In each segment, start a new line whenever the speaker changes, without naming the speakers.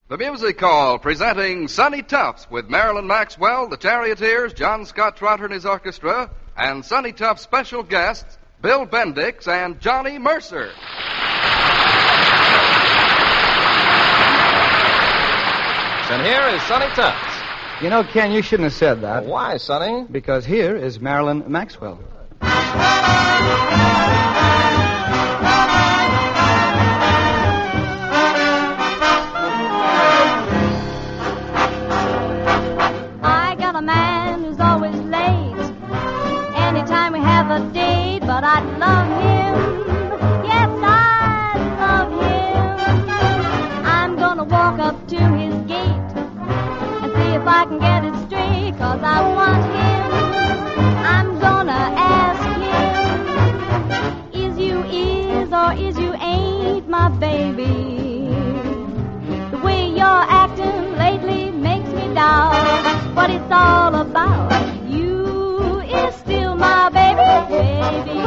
The Music Hall presenting Sonny Tufts with Marilyn Maxwell, the Charioteers, John Scott Trotter and his orchestra, and Sonny Tufts' special guests, Bill Bendix and Johnny Mercer.
And here is Sonny Tufts.
You know, Ken, you shouldn't have said that.
Why, Sonny?
Because here is Marilyn Maxwell.
I got a man who's always late. Anytime we have a date, but I love him. Yes, I love him. I'm gonna walk up to his gate and see if I can get it straight, 'cause I want him. I'm gonna ask him, is you is or is you ain't my baby? The way you're acting lately makes me doubt what it's all about. You is still my baby.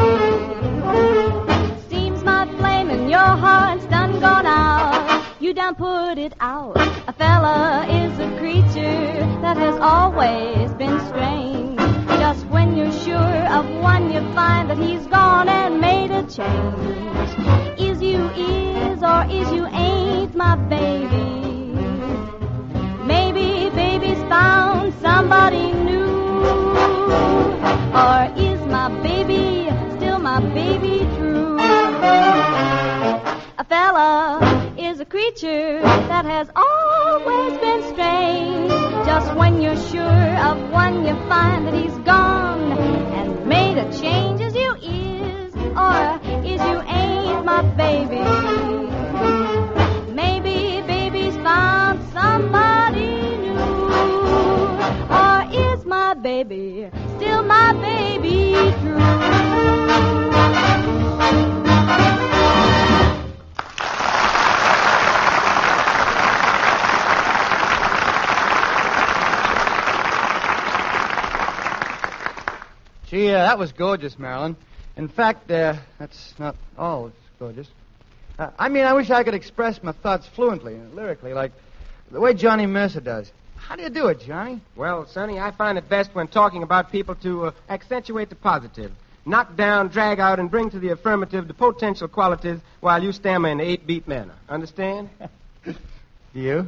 Seems my flame in your heart's done gone out. You done put it out. A fella is a creature that has always been strange. Just when you're sure of one, you find that he's gone and made a change. Is you is or is you ain't my baby? Maybe baby's found somebody new. Or is my baby still my baby true? A fella is a creature that has always been strange. Just when you're sure of one, you find that he's gone and made a change. Is you is or is you ain't my baby? Maybe baby's found somebody new. Or is my baby still my baby true?
Gee, that was gorgeous, Marilyn. In fact, that's not all it's gorgeous. I wish I could express my thoughts fluently and lyrically, like the way Johnny Mercer does. How do you do it, Johnny?
Well, Sonny, I find it best when talking about people to accentuate the positive. Knock down, drag out, and bring to the affirmative the potential qualities while you stammer in the 8-beat manner. Understand?
Do you?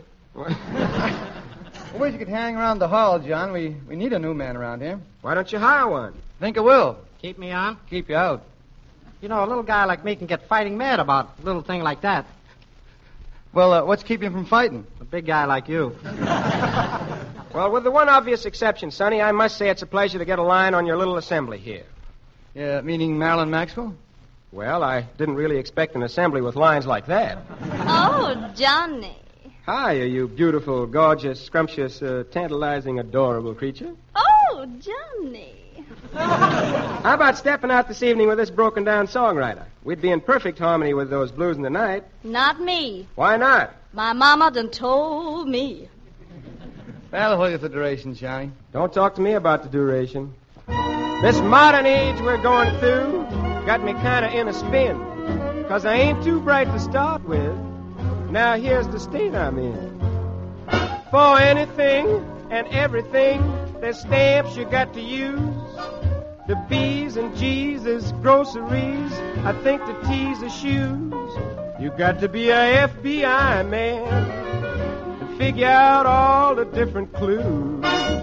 I wish you could hang around the hall, John. We need a new man around here.
Why don't you hire one?
Think I will.
Keep me on?
Keep you out.
You know, a little guy like me can get fighting mad about a little thing like that.
Well, what's keeping you from fighting?
A big guy like you.
Well, with the one obvious exception, Sonny, I must say it's a pleasure to get a line on your little assembly here.
Yeah, meaning Marilyn Maxwell?
Well, I didn't really expect an assembly with lines like that.
Oh, Johnny.
Hi, you beautiful, gorgeous, scrumptious, tantalizing, adorable creature.
Oh, Johnny.
How about stepping out this evening with this broken-down songwriter? We'd be in perfect harmony with those blues in the night.
Not me.
Why not?
My mama done told me.
That'll hold you for the duration, Johnny.
Don't talk to me about the duration. This modern age we're going through got me kind of in a spin, 'cause I ain't too bright to start with. Now here's the state I'm in. For anything and everything, there's stamps you got to use. The B's and G's is groceries. I think the T's are shoes. You got to be a FBI man to figure out all the different clues.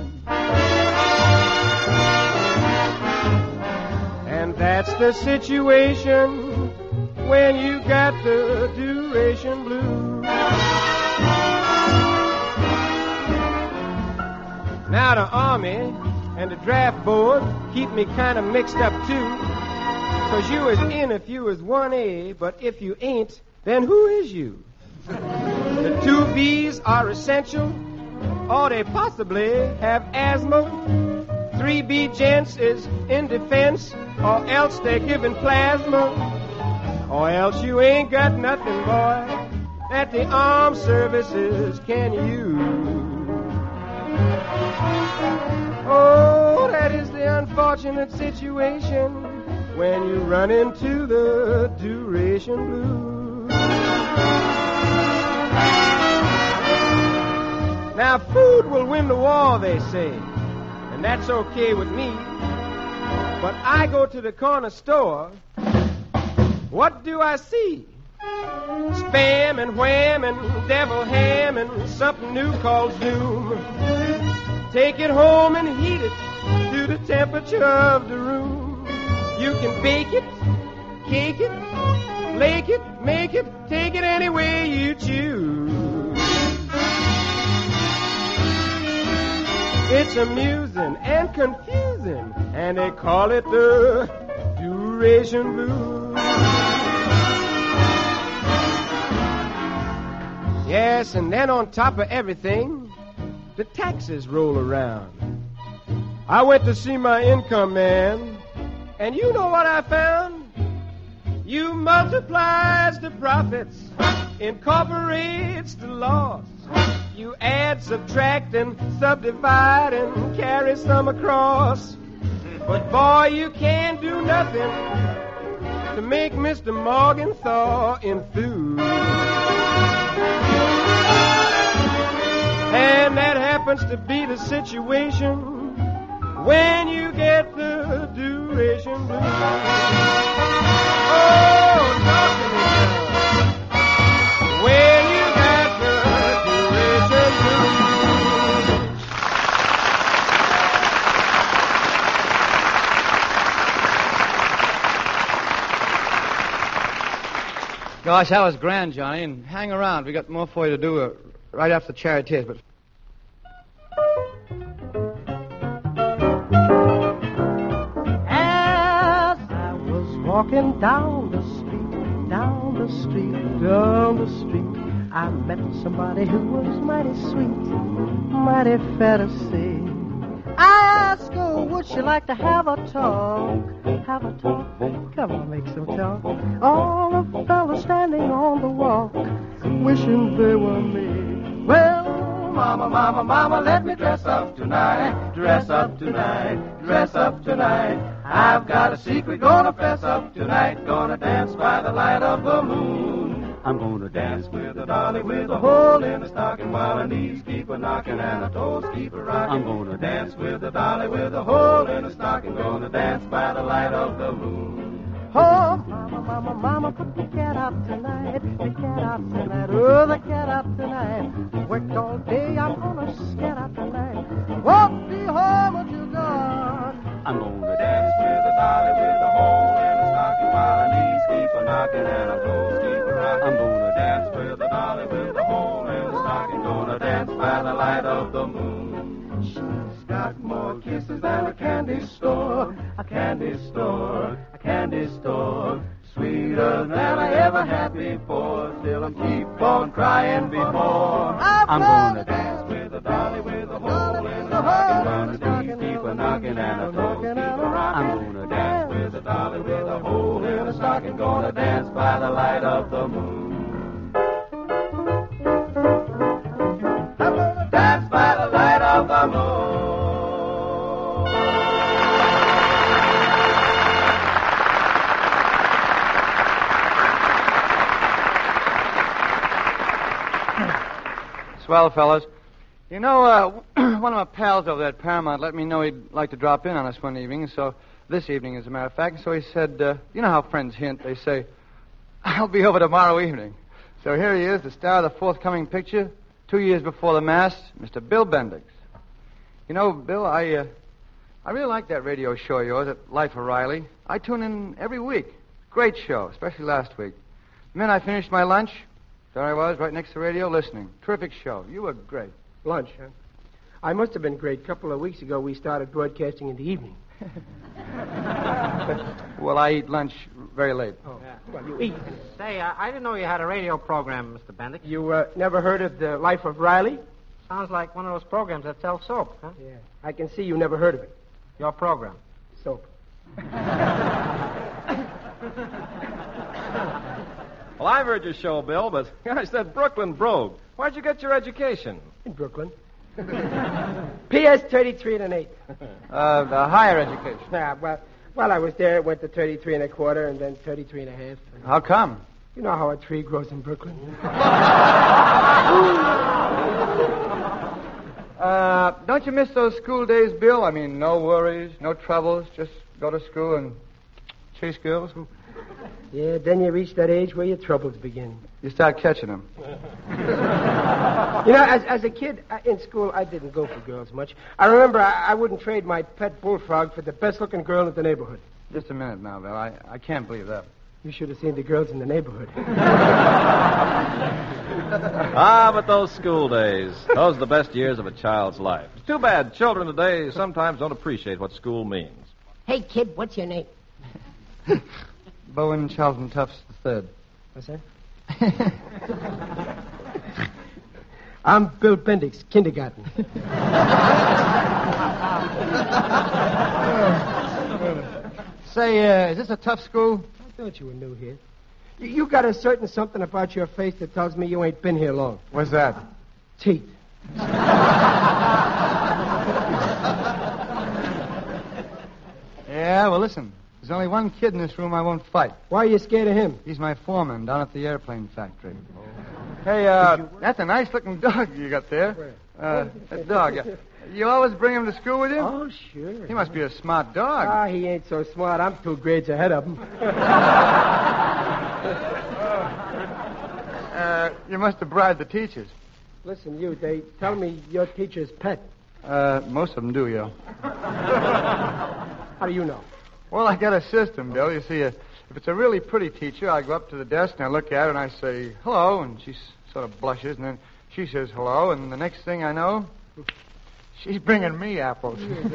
And that's the situation when you got the duration blues. Now the Army and the draft board keep me kind of mixed up too. 'Cause you is in if you is 1A, but if you ain't, then who is you? The 2 B's are essential, or they possibly have asthma. 3B gents is in defense, or else they're giving plasma. Or else you ain't got nothing, boy, that the armed services can use. Oh, that is the unfortunate situation when you run into the duration blues. Now, food will win the war, they say, and that's okay with me. But I go to the corner store. What do I see? Spam and wham and devil ham and something new called Zoom. Take it home and heat it to the temperature of the room. You can bake it, cake it, flake it, make it, take it any way you choose. It's amusing and confusing, and they call it the duration blues. Yes, and then on top of everything, the taxes roll around. I went to see my income man, and you know what I found? You multiplies the profits, incorporates the loss. You add, subtract, and subdivide, and carry some across. But boy, you can't do nothing to make Mr. Morgenthau enthused. And that happens to be the situation when you get the duration blues. Oh, talk to me now. When you got the duration blues.
Gosh, that was grand, Johnny. And hang around. We got more for you to do right after the Charioteers. But
as I was walking down the street, I met somebody who was mighty sweet, mighty fair to see. I asked her, would she like to have a talk? Have a talk? Come on, make some talk. All the fellas standing on the walk, wishing they were me. Well, mama, let me dress up tonight. Dress up tonight, dress up tonight. I've got a secret, gonna fess up tonight. Gonna dance by the light of the moon. I'm gonna dance with a dolly with a hole in the stocking while her knees keep a knocking and her toes keep a rocking. I'm gonna dance with a dolly with a hole in the stocking. Gonna dance by the light of the moon. Oh, mama, put the cat out tonight. The cat out tonight. Oh, the cat out tonight. Worked all day, I'm gonna scat out tonight. Won't be home until dawn. I'm gonna dance with a dolly with a hole in the stocking while her knees keep a knocking and her toes keep a rocking. I'm gonna dance with a dolly with a hole in the stocking. Gonna dance by the light of the moon. She's got more kisses than a candy store. A candy store. A candy store. Sweeter than I ever had before. Still I keep on crying before. I'm gonna dance with a dolly with a hole in the stocking. Gonna keep a knocking and a toes keep a rocking. I'm gonna dance with a dolly with a hole in the stocking. Gonna dance by the light of the moon. I'm gonna dance by the light of the moon.
Swell, fellas. You know, one of my pals over there at Paramount let me know he'd like to drop in on us one evening, so this evening, as a matter of fact. So he said, you know how friends hint. They say, I'll be over tomorrow evening. So here he is, the star of the forthcoming picture, 2 years before the mass, Mr. Bill Bendix. You know, Bill, I really like that radio show of yours at Life of Riley. I tune in every week. Great show, especially last week. The minute I finished my lunch, there I was, right next to the radio, listening. Terrific show. You were great.
Lunch, huh? I must have been great. A couple of weeks ago, we started broadcasting in the evening.
Well, I eat lunch very late.
Oh, yeah. Well, you eat.
Say, I didn't know you had a radio program, Mr. Bendix.
You never heard of the Life of Riley?
Sounds like one of those programs that sell soap, huh?
Yeah. I can see you never heard of it.
Your program.
Soap.
Well, I've heard your show, Bill, but gosh, that Brooklyn brogue. Where'd you get your education?
In Brooklyn. PS 33 and an 8.
The higher education.
Yeah, well, while I was there, it went to 33 and a quarter and then 33 and a half.
How come?
You know how a tree grows in Brooklyn?
Don't you miss those school days, Bill? I mean, no worries, no troubles, just go to school and chase girls.
Yeah, then you reach that age where your troubles begin.
You start catching them.
You know, as a kid in school, I didn't go for girls much. I remember I wouldn't trade my pet bullfrog for the best-looking girl in the neighborhood.
Just a minute now, Bill. I can't believe that.
You should have seen the girls in the neighborhood.
But those school days, those are the best years of a child's life. It's too bad children today sometimes don't appreciate what school means.
Hey, kid, what's your name?
Bowen Charlton Tufts III.
What's that? I'm Bill Bendix, kindergarten.
Say, is this a tough school?
I thought you were new here. You got a certain something about your face that tells me you ain't been here long.
What's that?
Teeth.
Yeah, well, listen. There's only one kid in this room I won't fight.
Why are you scared of him?
He's my foreman down at the airplane factory. Hey, that's a nice-looking dog you got there. That dog. You always bring him to school with you?
Oh, sure.
He must be a smart dog.
Ah, he ain't so smart. I'm 2 grades ahead of him.
You must have bribed the teachers.
Listen, you, they tell me your teacher's pet.
Most of them do, yo.
How do you know?
Well, I got a system, Bill. You see, if it's a really pretty teacher, I go up to the desk and I look at her and I say, hello, and she sort of blushes, and then she says hello, and the next thing I know, she's bringing me apples.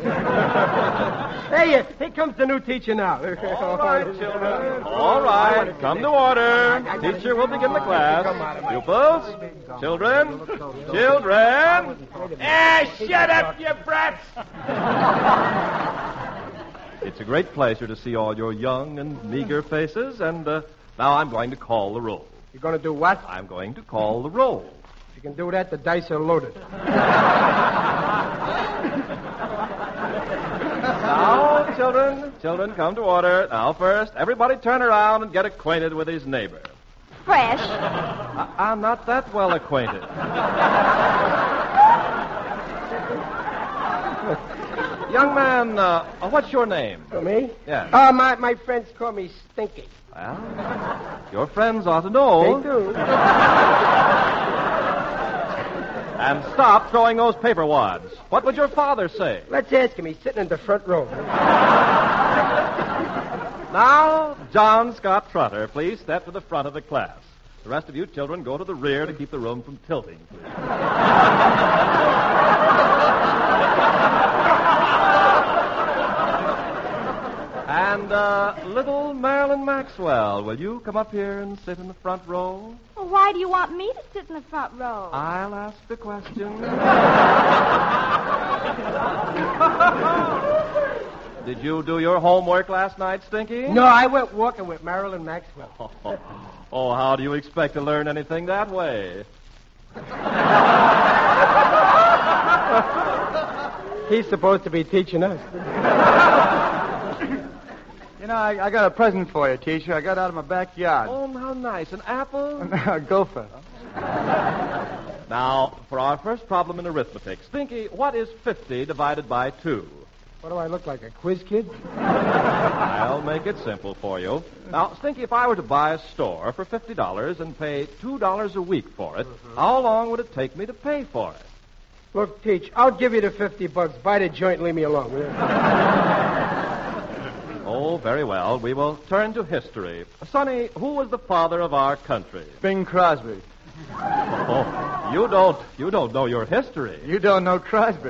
Hey, here comes the new teacher now.
All right, children. All right. Come to order. Teacher will begin the class. Pupils. Children. Children.
Shut up, you brats!
It's a great pleasure to see all your young and meager faces, and now I'm going to call the roll.
You're going to do what?
I'm going to call the roll.
If you can do that, the dice are loaded.
Now, children, come to order. Now, first, everybody turn around and get acquainted with his neighbor.
Fresh.
I'm not that well acquainted. Young man, what's your name?
Me?
Yeah.
My friends call me Stinky.
Well, your friends ought to know.
They do.
And stop throwing those paper wads. What would your father say?
Let's ask him. He's sitting in the front row.
Now, John Scott Trotter, please step to the front of the class. The rest of you children go to the rear to keep the room from tilting, please. And, little Marilyn Maxwell, will you come up here and sit in the front row?
Well, why do you want me to sit in the front row?
I'll ask the question. Did you do your homework last night, Stinky?
No, I went walking with Marilyn Maxwell.
Oh, how do you expect to learn anything that way?
He's supposed to be teaching us.
You know, I got a present for you, teacher. I got out of my backyard.
Oh, how nice. An apple?
A gopher.
Now, for our first problem in arithmetic. Stinky, what is 50 divided by 2?
What do I look like, a quiz kid?
I'll make it simple for you. Now, Stinky, if I were to buy a store for $50 and pay $2 a week for it, how long would it take me to pay for it?
Look, Teach, I'll give you the $50. Buy the joint and leave me alone, will you?
Oh, very well. We will turn to history. Sonny, who was the father of our country?
Bing Crosby.
Oh, you don't know your history.
You don't know Crosby.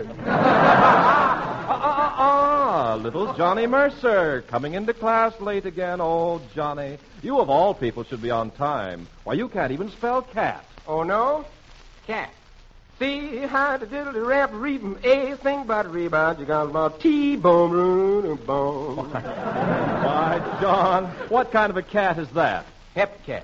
Little Johnny Mercer, coming into class late again. Oh, Johnny, you of all people should be on time. Why, you can't even spell cat.
Oh, no? Cat. See how the diddly rap reading everything about rebound. You got about T-bone, boom.
Why, John, what kind of a cat is that?
Hep cat.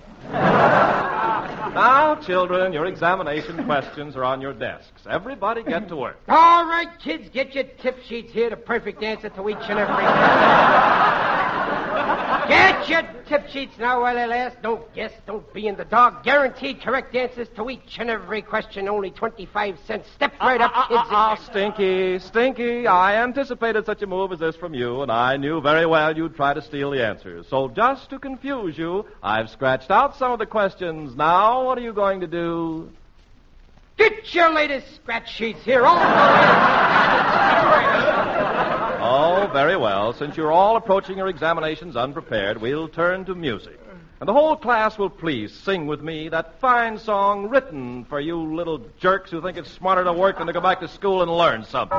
Now, children, your examination questions are on your desks. Everybody get to work.
All right, kids, get your tip sheets here. The perfect answer to each and every. Get your
tip sheets now while they last. Don't guess, don't be in the dark. Guaranteed correct answers to each and every question. Only 25 cents. Step right up, kids.
Stinky. I anticipated such a move as this from you, and I knew very well you'd try to steal the answers. So just to confuse you, I've scratched out some of the questions. Now, what are you going to do?
Get your latest scratch sheets here. All
Oh, very well. Since you're all approaching your examinations unprepared, we'll turn to music. And the whole class will please sing with me that fine song written for you little jerks who think it's smarter to work than to go back to school and learn something.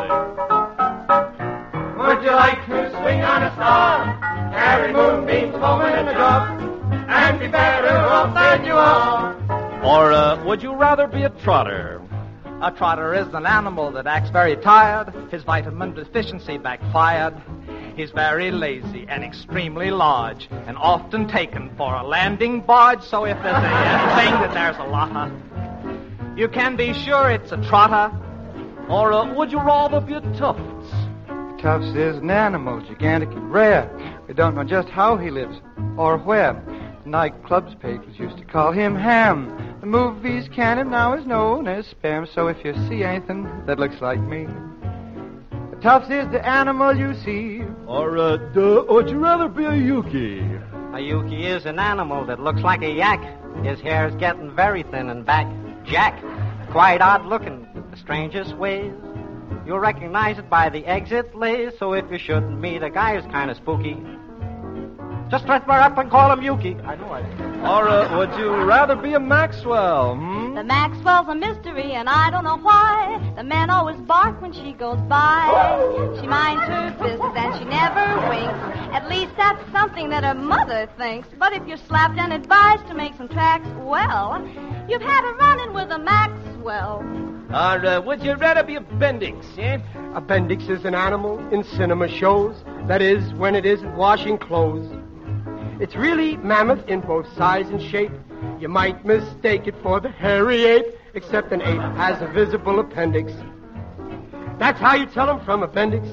Would you like to swing on a star, carry moonbeams flowing in the drop, and be better off than you are?
Or would you rather be a trotter?
A trotter is an animal that acts very tired. His vitamin deficiency backfired. He's very lazy and extremely large, and often taken for a landing barge. So if there's anything that there's a lot of, you can be sure it's a trotter.
Or would you rather be a tufts?
Tufts is an animal, gigantic and rare. We don't know just how he lives or where. The nightclub's patrons used to call him Ham. The movies canon now is known as Spam. So if you see anything that looks like me, the Tufts is the animal you see.
Or would you rather be a Yuki?
A Yuki is an animal that looks like a yak. His hair's getting very thin and back. Jack, quite odd looking, the strangest ways. You'll recognize it by the exit lays. So if you should meet a guy who's kind of spooky, just stretch right up and call him Yuki. I know I do.
Or would you rather be a Maxwell?
The Maxwell's a mystery, and I don't know why. The men always bark when she goes by. She minds her business, and she never winks. At least that's something that her mother thinks. But if you're slapped and advised to make some tracks, well, you've had a run-in with a Maxwell.
Or would you rather be a Bendix, eh?
A Bendix is an animal in cinema shows. That is, when it isn't washing clothes. It's really mammoth in both size and shape. You might mistake it for the hairy ape, except an ape has a visible appendix. That's how you tell them from appendix.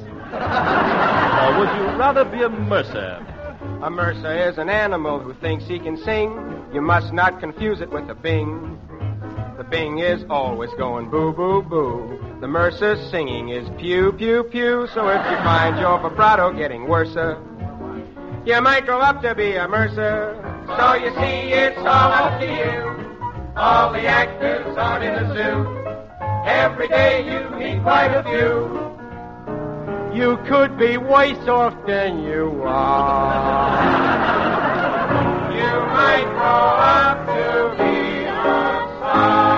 Or would you rather be a Mercer?
A Mercer is an animal who thinks he can sing. You must not confuse it with a Bing. The Bing is always going boo, boo, boo. The Mercer singing is pew, pew, pew. So if you find your vibrato getting worser, you might grow up to be a Mercer. So you see, it's all up to you. All the actors aren't in the zoo. Every day you meet quite a few. You could be worse off than you are. You might grow up to be a star.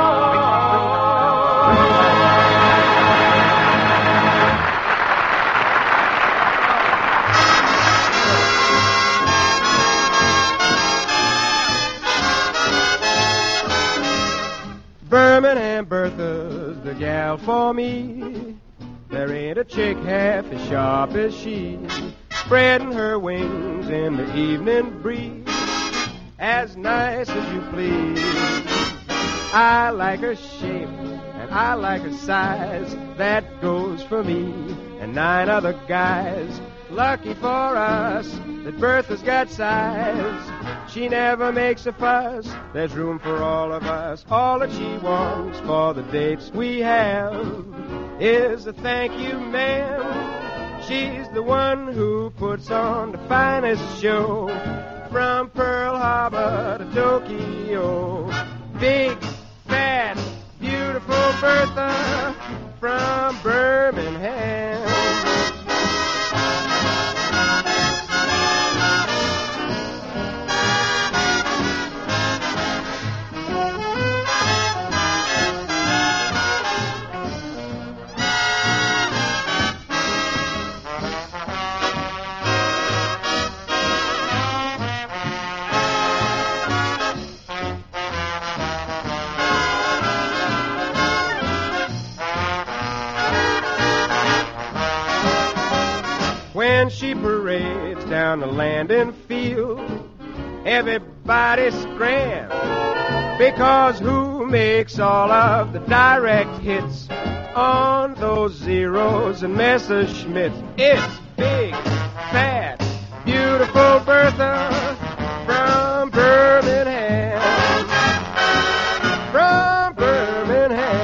Birmingham Bertha's the gal for me. There ain't a chick half as sharp as she, spreading her wings in the evening breeze, as nice as you please. I like her shape and I like her size. That goes for me and 9 other guys. Lucky for us that Bertha's got size. She never makes a fuss. There's room for all of us. All that she wants for the dates we have is a thank you, ma'am. She's the one who puts on the finest show, from Pearl Harbor to Tokyo. Big, fat, beautiful Bertha from Birmingham. When she parades down the landing field, everybody scrams, because who makes all of the direct hits on those zeros and Messerschmitts? It's big, fat, beautiful Bertha from Birmingham. From Birmingham.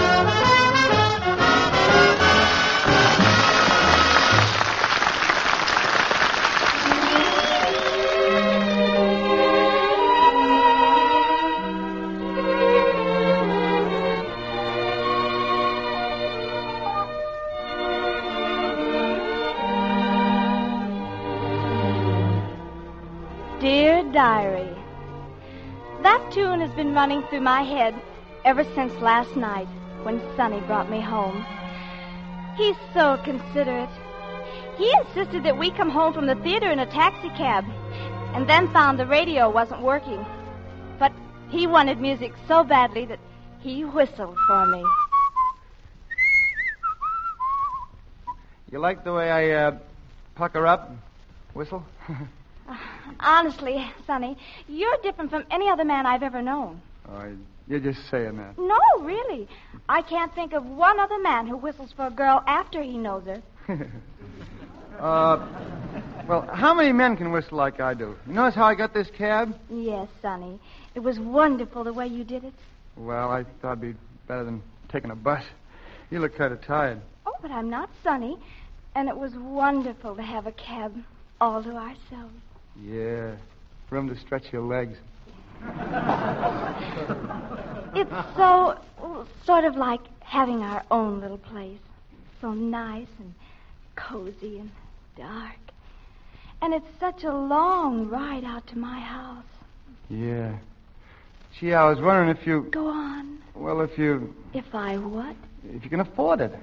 Dear Diary, that tune has been running through my head ever since last night when Sonny brought me home. He's so considerate. He insisted that we come home from the theater in a taxi cab and then found the radio wasn't working. But he wanted music so badly that he whistled for me.
You like the way I pucker up and whistle?
Honestly, Sonny, you're different from any other man I've ever known.
Oh, you're just saying that.
No, really. I can't think of one other man who whistles for a girl after he knows her.
Well, how many men can whistle like I do? You notice how I got this cab?
Yes, Sonny. It was wonderful the way you did it.
Well, I thought it'd be better than taking a bus. You look kind of tired.
Oh, but I'm not, Sonny. And it was wonderful to have a cab all to ourselves.
Yeah, room to stretch your legs.
It's so, sort of like having our own little place. So nice and cozy and dark. And it's such a long ride out to my house.
Yeah. Gee, I was wondering if you...
Go on.
Well, if you...
If I what?
If you can afford it.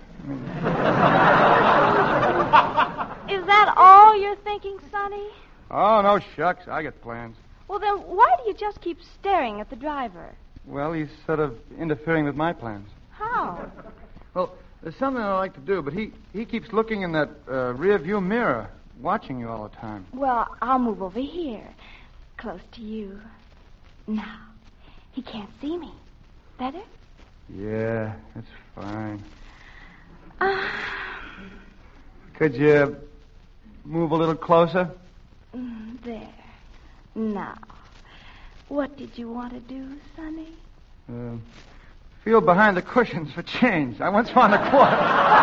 Is that all you're thinking, Sonny?
Oh, no shucks. I got plans.
Well, then why do you just keep staring at the driver?
Well, he's sort of interfering with my plans.
How?
Well, there's something I like to do, but he keeps looking in that rear view mirror, watching you all the time.
Well, I'll move over here, close to you. Now, he can't see me. Better?
Yeah, that's fine. Could you move a little closer?
There. Now, what did you want to do, Sonny?
Feel behind the cushions for change. I once found a quarter.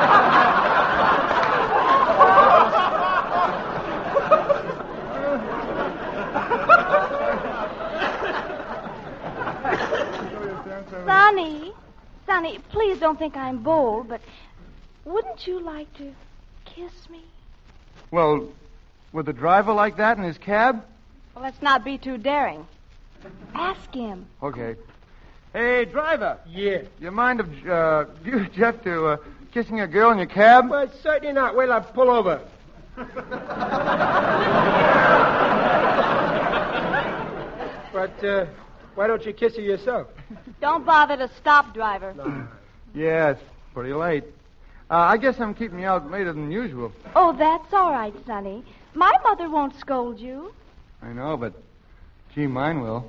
Sonny, please don't think I'm bold, but wouldn't you like to kiss me?
Well, with a driver like that in his cab?
Well, let's not be too daring. Ask him.
Okay. Hey, driver.
Yeah.
You mind if you, Jeff, to kissing a girl in your cab?
Well, certainly not. Wait till I pull over. But why don't you kiss her yourself?
Don't bother to stop, driver.
No.
Yeah, it's pretty late. I guess I'm keeping you out later than usual.
Oh, that's all right, Sonny. My mother won't scold you.
I know, but gee, mine will.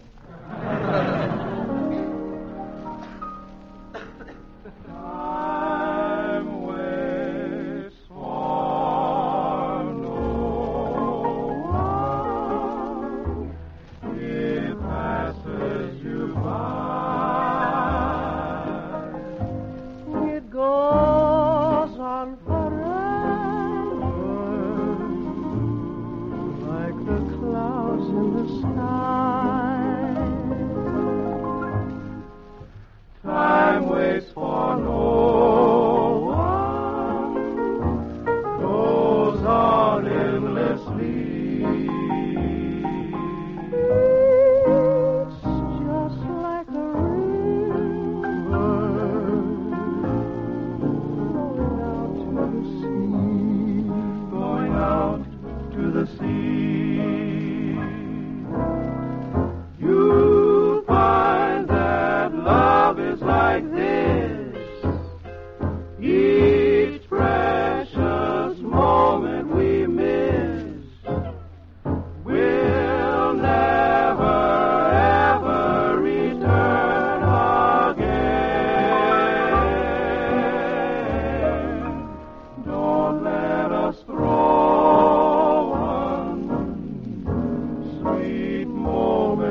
Moment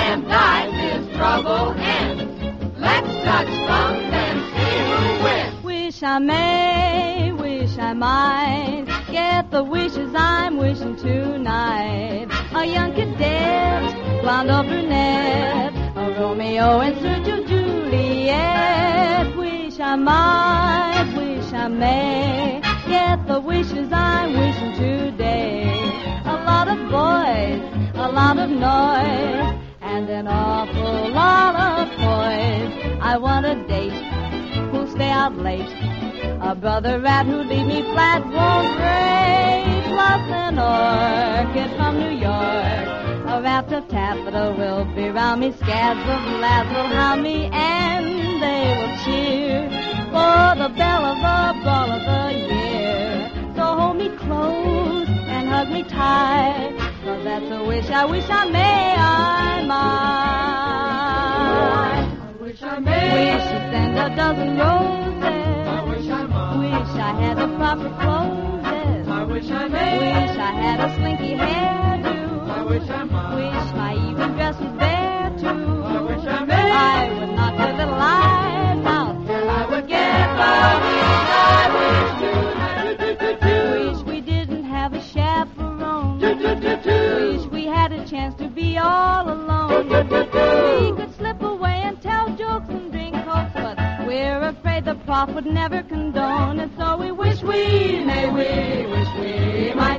and die, this trouble ends. Let's touch thumbs and see who wins.
Wish I may, wish I might get the wishes I'm wishing tonight. A young cadet, blonde or brunette, a Romeo in search of Juliet. Wish I might, wish I may get the wishes I'm wishing today. A lot of boys, a lot of noise, and an awful lot of toys. I want a date who'll stay out late, a brother rat who'd leave me flat, won't rate, plus an orchid from New York, a raft of taffeta will be round me, scads of lads will hound me, and they will cheer for the belle of the ball of the year. So hold me close and hug me tight, 'cause that's a wish I wish I may, I might.
I wish I may.
Wish you'd send a dozen roses.
I wish I might.
Wish I had the proper clothes.
I wish I may.
Wish I had a slinky hairdo.
I wish I might.
Wish my evening dress was bare too.
I wish I may.
I would knock the little eyes out, and I would get the wish I wish tonight. Wish we didn't have a chaperone. Wish we had a chance to be all alone. We could slip away and tell jokes and drink cokes, but we're afraid the prof would never condone, and so we wish we may, we wish we might.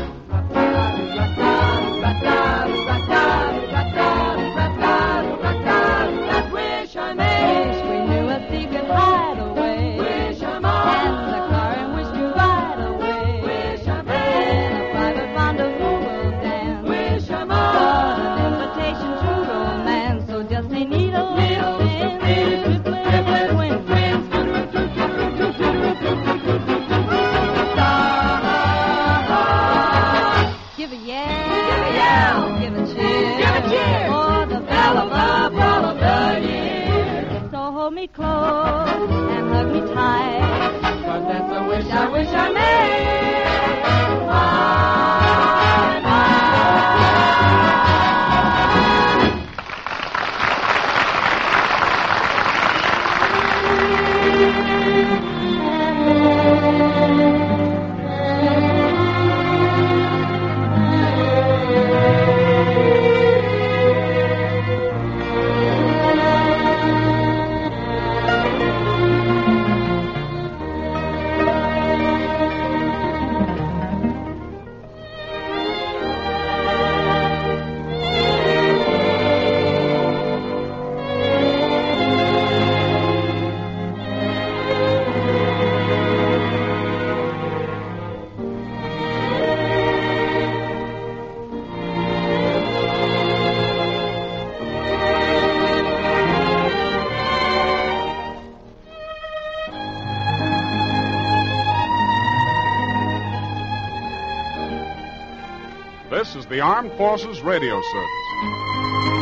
Wish I may. Wish we knew a secret hideaway. Wish I might. And a car in which to ride away. Wish I may. And a private rendezvous will dance. Wish I might. What an invitation to romance. So just a needle, spin, tripling and twin. Give a yell, give a cheer, for the belle of the ball of the year. So hold me close and hug me tight, 'cause that's a wish I wish I may.
This is the Armed Forces Radio Service.